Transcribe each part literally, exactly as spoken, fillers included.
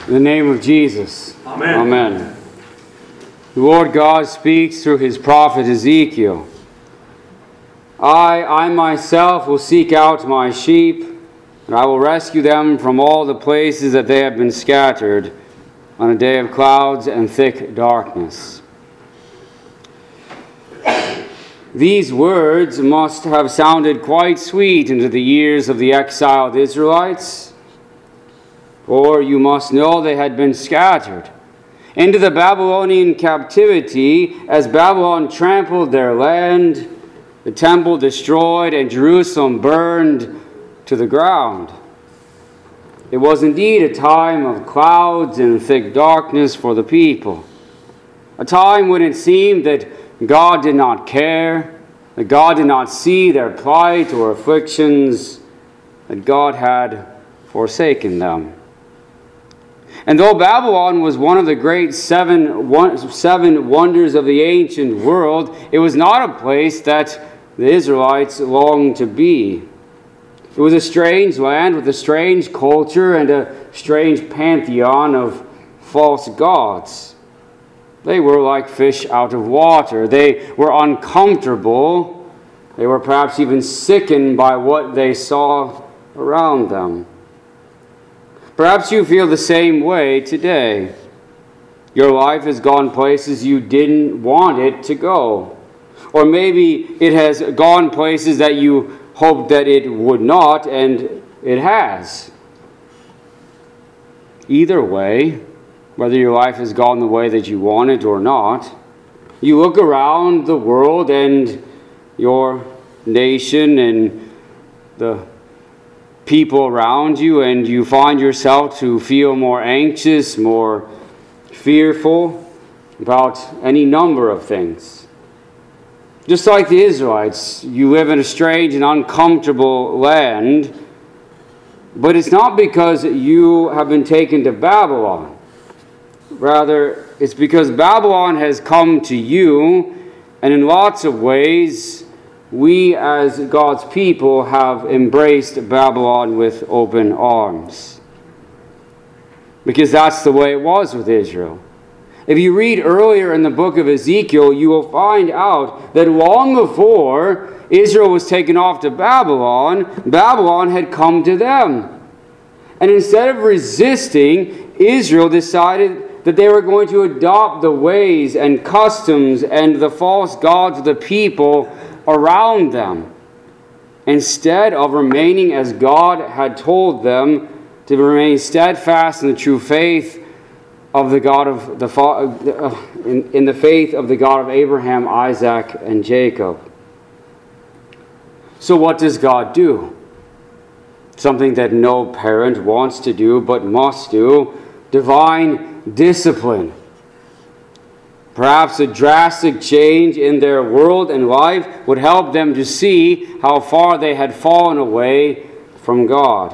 In the name of Jesus. Amen. Amen. The Lord God speaks through his prophet Ezekiel. I, I myself will seek out my sheep, and I will rescue them from all the places that they have been scattered on a day of clouds and thick darkness. These words must have sounded quite sweet into the ears of the exiled Israelites, for you must know they had been scattered into the Babylonian captivity as Babylon trampled their land, the temple destroyed, and Jerusalem burned to the ground. It was indeed a time of clouds and thick darkness for the people, a time when it seemed that God did not care, that God did not see their plight or afflictions, that God had forsaken them. And though Babylon was one of the great seven, one, seven wonders of the ancient world, it was not a place that the Israelites longed to be. It was a strange land with a strange culture and a strange pantheon of false gods. They were like fish out of water. They were uncomfortable. They were perhaps even sickened by what they saw around them. Perhaps you feel the same way today. Your life has gone places you didn't want it to go. Or maybe it has gone places that you hoped that it would not, and it has. Either way, whether your life has gone the way that you want it or not, you look around the world and your nation and the people around you, and you find yourself to feel more anxious, more fearful about any number of things. Just like the Israelites, you live in a strange and uncomfortable land, but it's not because you have been taken to Babylon. Rather, it's because Babylon has come to you, and in lots of ways, we as God's people have embraced Babylon with open arms. Because that's the way it was with Israel. If you read earlier in the book of Ezekiel, you will find out that long before Israel was taken off to Babylon, Babylon had come to them. And instead of resisting, Israel decided that they were going to adopt the ways and customs and the false gods of the people around them, instead of remaining as God had told them to remain steadfast in the true faith of the God of the in, in the faith of the God of Abraham, Isaac, and Jacob. So what does God do? Something that no parent wants to do but must do: divine discipline. Perhaps a drastic change in their world and life would help them to see how far they had fallen away from God.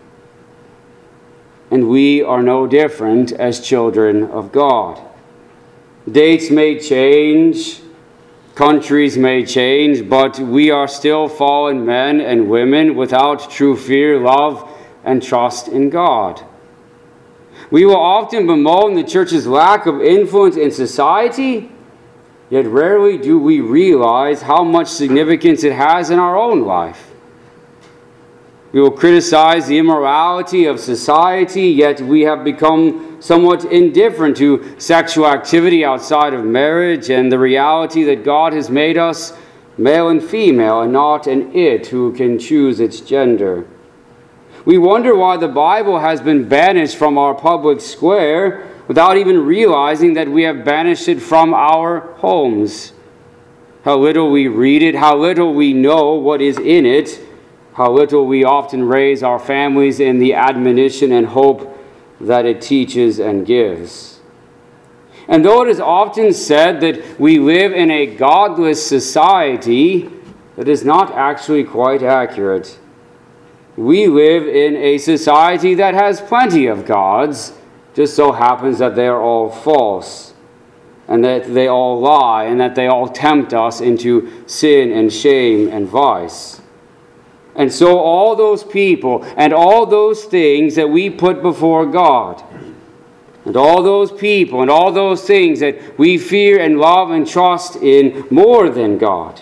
And we are no different as children of God. Dates may change, countries may change, but we are still fallen men and women without true fear, love, and trust in God. We will often bemoan the church's lack of influence in society, yet rarely do we realize how much significance it has in our own life. We will criticize the immorality of society, yet we have become somewhat indifferent to sexual activity outside of marriage and the reality that God has made us male and female and not an it who can choose its gender. We wonder why the Bible has been banished from our public square without even realizing that we have banished it from our homes. How little we read it, how little we know what is in it, how little we often raise our families in the admonition and hope that it teaches and gives. And though it is often said that we live in a godless society, that is not actually quite accurate. We live in a society that has plenty of gods, just so happens that they are all false, and that they all lie, and that they all tempt us into sin and shame and vice. And so all those people and all those things that we put before God, and all those people and all those things that we fear and love and trust in more than God?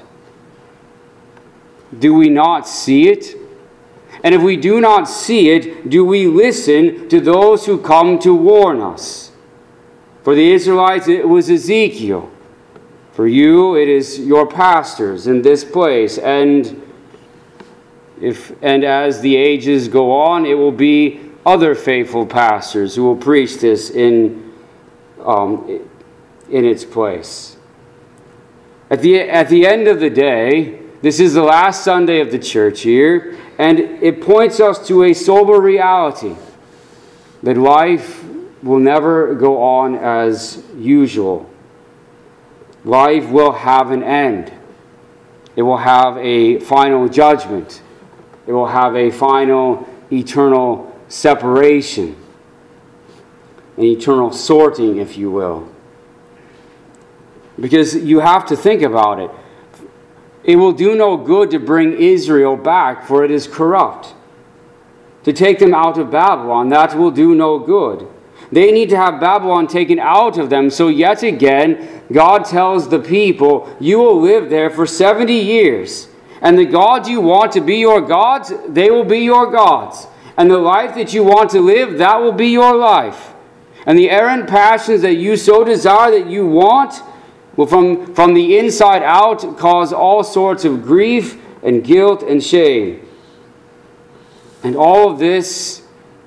Do we not see it? And if we do not see it, do we listen to those who come to warn us? For the Israelites, it was Ezekiel. For you, it is your pastors in this place. And if and as the ages go on, it will be other faithful pastors who will preach this in um, in its place. At the at the end of the day, this is the last Sunday of the church year, and it points us to a sober reality that life will never go on as usual. Life will have an end. It will have a final judgment. It will have a final eternal separation, an eternal sorting, if you will. Because you have to think about it. It will do no good to bring Israel back, for it is corrupt. To take them out of Babylon, that will do no good. They need to have Babylon taken out of them. So yet again, God tells the people, you will live there for seventy years. And the gods you want to be your gods, they will be your gods. And the life that you want to live, that will be your life. And the errant passions that you so desire that you want will from, from the inside out cause all sorts of grief and guilt and shame. And all of this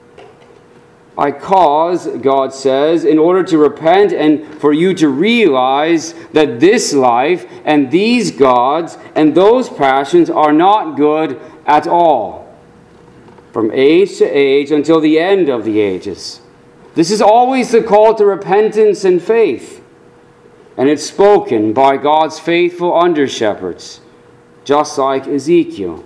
I cause, God says, in order to repent and for you to realize that this life and these gods and those passions are not good at all, from age to age until the end of the ages. This is always the call to repentance and faith, and it's spoken by God's faithful under-shepherds, just like Ezekiel.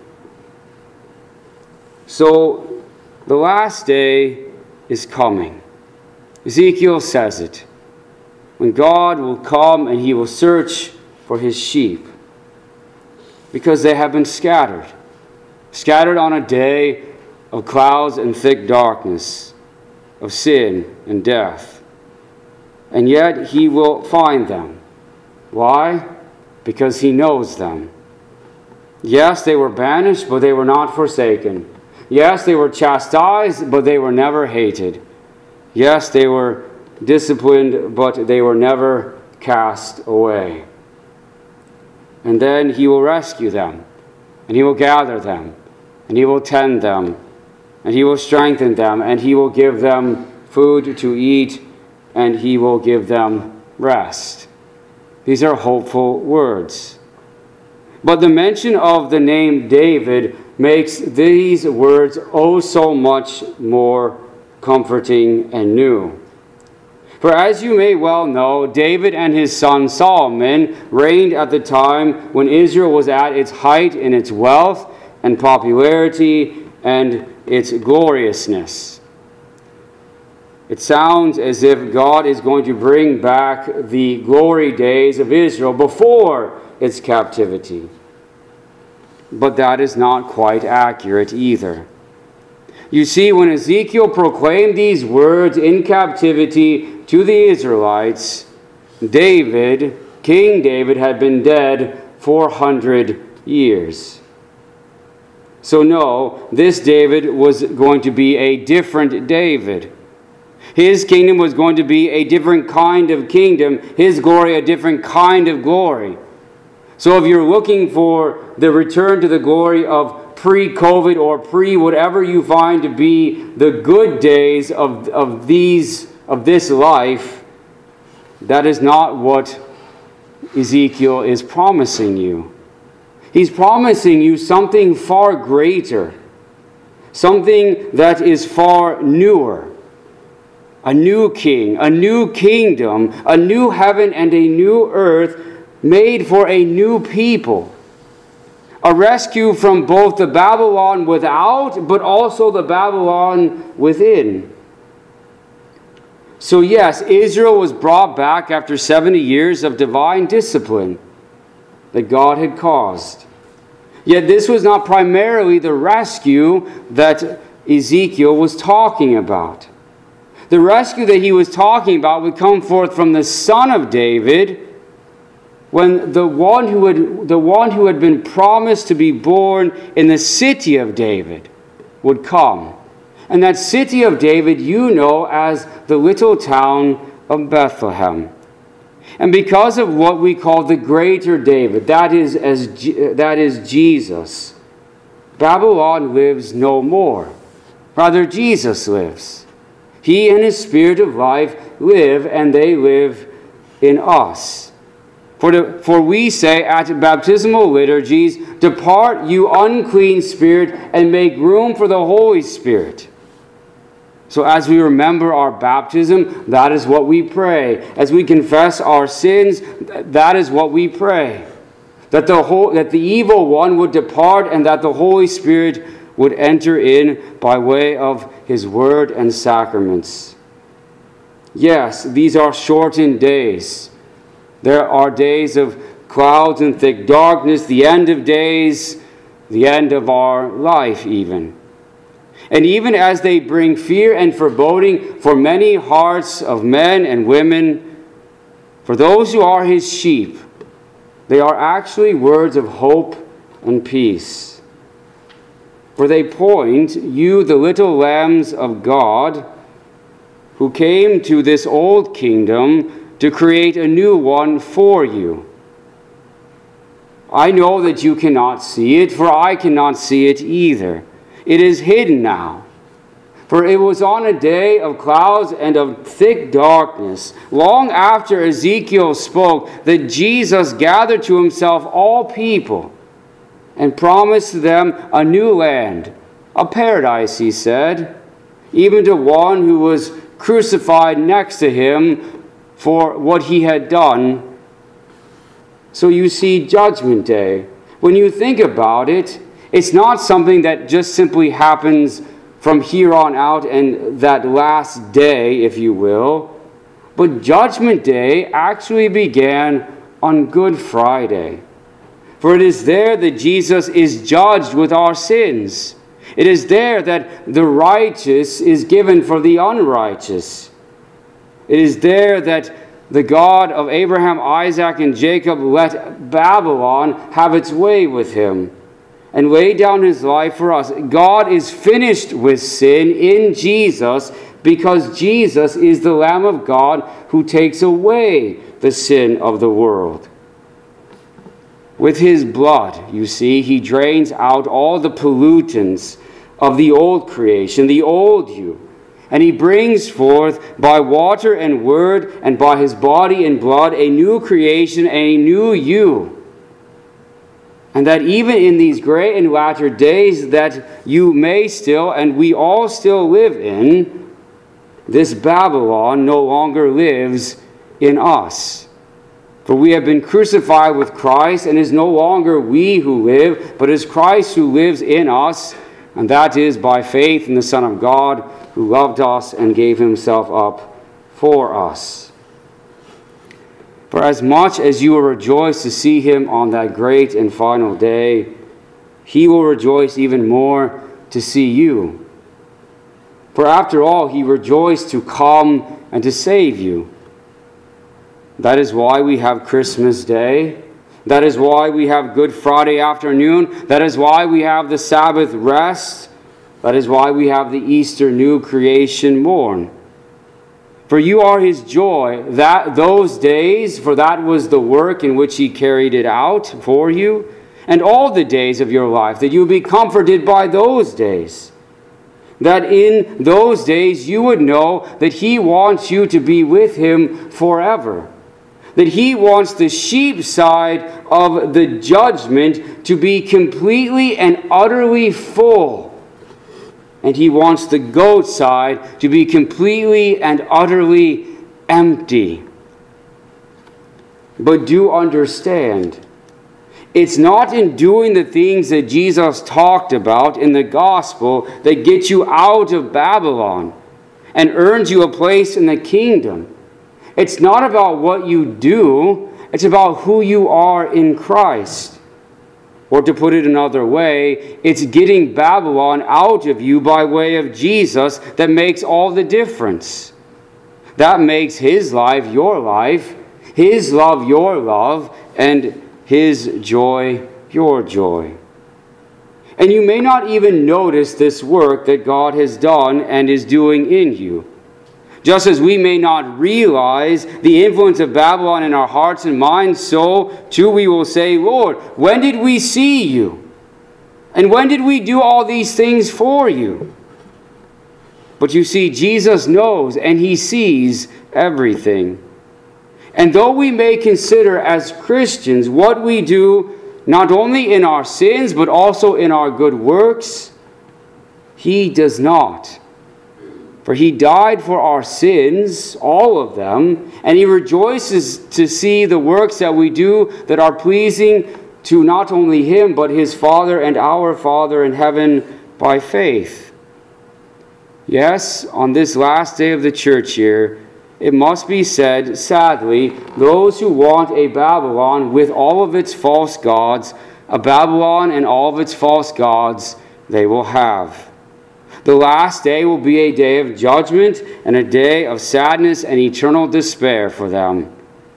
So, the last day is coming. Ezekiel says it. When God will come and he will search for his sheep. Because they have been scattered. Scattered on a day of clouds and thick darkness, of sin and death. And yet he will find them. Why? Because he knows them. Yes, they were banished, but they were not forsaken. Yes, they were chastised, but they were never hated. Yes, they were disciplined, but they were never cast away. And then he will rescue them, and he will gather them, and he will tend them, and he will strengthen them, and he will give them food to eat, and he will give them rest. These are hopeful words. But the mention of the name David makes these words oh so much more comforting and new. For as you may well know, David and his son Solomon reigned at the time when Israel was at its height in its wealth and popularity and its gloriousness. It sounds as if God is going to bring back the glory days of Israel before its captivity. But that is not quite accurate either. You see, when Ezekiel proclaimed these words in captivity to the Israelites, David, King David, had been dead four hundred years. So no, this David was going to be a different David. His kingdom was going to be a different kind of kingdom. His glory, a different kind of glory. So if you're looking for the return to the glory of pre-COVID or pre-whatever you find to be the good days of, of, these, of this life, that is not what Ezekiel is promising you. He's promising you something far greater, something that is far newer. A new king, a new kingdom, a new heaven and a new earth made for a new people. A rescue from both the Babylon without, but also the Babylon within. So yes, Israel was brought back after seventy years of divine discipline that God had caused. Yet this was not primarily the rescue that Ezekiel was talking about. The rescue that he was talking about would come forth from the Son of David, when the one who had, the one who had been promised to be born in the city of David would come. And that city of David you know as the little town of Bethlehem. And because of what we call the greater David, that is, as, that is Jesus, Babylon lives no more. Rather, Jesus lives. He and his Spirit of life live, and they live in us. For, the, for we say at baptismal liturgies, "Depart, you unclean spirit, and make room for the Holy Spirit." So as we remember our baptism, that is what we pray. As we confess our sins, that is what we pray. That the whole, that the evil one would depart, and that the Holy Spirit would enter in by way of his word and sacraments. Yes, these are shortened days. There are days of clouds and thick darkness, the end of days, the end of our life even. And even as they bring fear and foreboding for many hearts of men and women, for those who are his sheep, they are actually words of hope and peace. For they point, you, the little lambs of God, who came to this old kingdom to create a new one for you. I know that you cannot see it, for I cannot see it either. It is hidden now. For it was on a day of clouds and of thick darkness, long after Ezekiel spoke, that Jesus gathered to himself all people and promised them a new land, a paradise, he said, even to one who was crucified next to him for what he had done. So you see, Judgment Day, when you think about it, it's not something that just simply happens from here on out and that last day, if you will. But Judgment Day actually began on Good Friday. For it is there that Jesus is judged with our sins. It is there that the righteous is given for the unrighteous. It is there that the God of Abraham, Isaac, and Jacob let Babylon have its way with him and laid down his life for us. God is finished with sin in Jesus because Jesus is the Lamb of God who takes away the sin of the world. With his blood, you see, he drains out all the pollutants of the old creation, the old you. And he brings forth by water and word and by his body and blood a new creation and a new you. And that even in these great and latter days that you may still, and we all still live in, this Babylon no longer lives in us. For we have been crucified with Christ, and it is no longer we who live, but it is Christ who lives in us, and that is by faith in the Son of God, who loved us and gave himself up for us. For as much as you will rejoice to see him on that great and final day, he will rejoice even more to see you. For after all, he rejoiced to come and to save you. That is why we have Christmas Day. That is why we have Good Friday afternoon. That is why we have the Sabbath rest. That is why we have the Easter new creation morn. For you are his joy, that those days, for that was the work in which he carried it out for you, and all the days of your life, that you would be comforted by those days. That in those days you would know that he wants you to be with him forever. That he wants the sheep side of the judgment to be completely and utterly full. And he wants the goat side to be completely and utterly empty. But do understand, it's not in doing the things that Jesus talked about in the gospel that get you out of Babylon and earns you a place in the kingdom. It's not about what you do, it's about who you are in Christ. Or to put it another way, it's getting Babylon out of you by way of Jesus that makes all the difference. That makes His life your life, His love your love, and His joy your joy. And you may not even notice this work that God has done and is doing in you. Just as we may not realize the influence of Babylon in our hearts and minds, so too we will say, Lord, when did we see you? And when did we do all these things for you? But you see, Jesus knows and He sees everything. And though we may consider as Christians what we do, not only in our sins, but also in our good works, He does not. For He died for our sins, all of them, and He rejoices to see the works that we do that are pleasing to not only Him, but His Father and our Father in heaven by faith. Yes, on this last day of the church year, it must be said, sadly, those who want a Babylon with all of its false gods, a Babylon and all of its false gods, they will have. The last day will be a day of judgment and a day of sadness and eternal despair for them.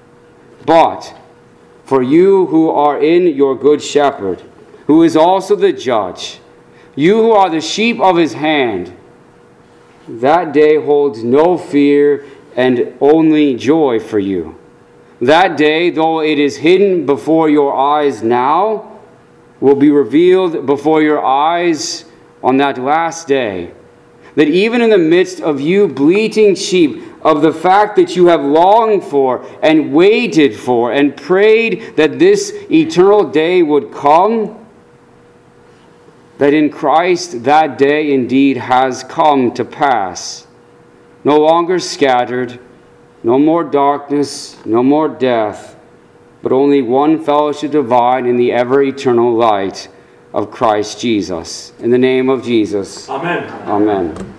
But for you who are in your good shepherd, who is also the judge, you who are the sheep of His hand, that day holds no fear and only joy for you. That day, though it is hidden before your eyes now, will be revealed before your eyes on that last day. That even in the midst of you bleating sheep, of the fact that you have longed for and waited for and prayed that this eternal day would come, that in Christ that day indeed has come to pass. No longer scattered, no more darkness, no more death, but only one fellowship divine in the ever-eternal light of Christ Jesus. In the name of Jesus. Amen. Amen.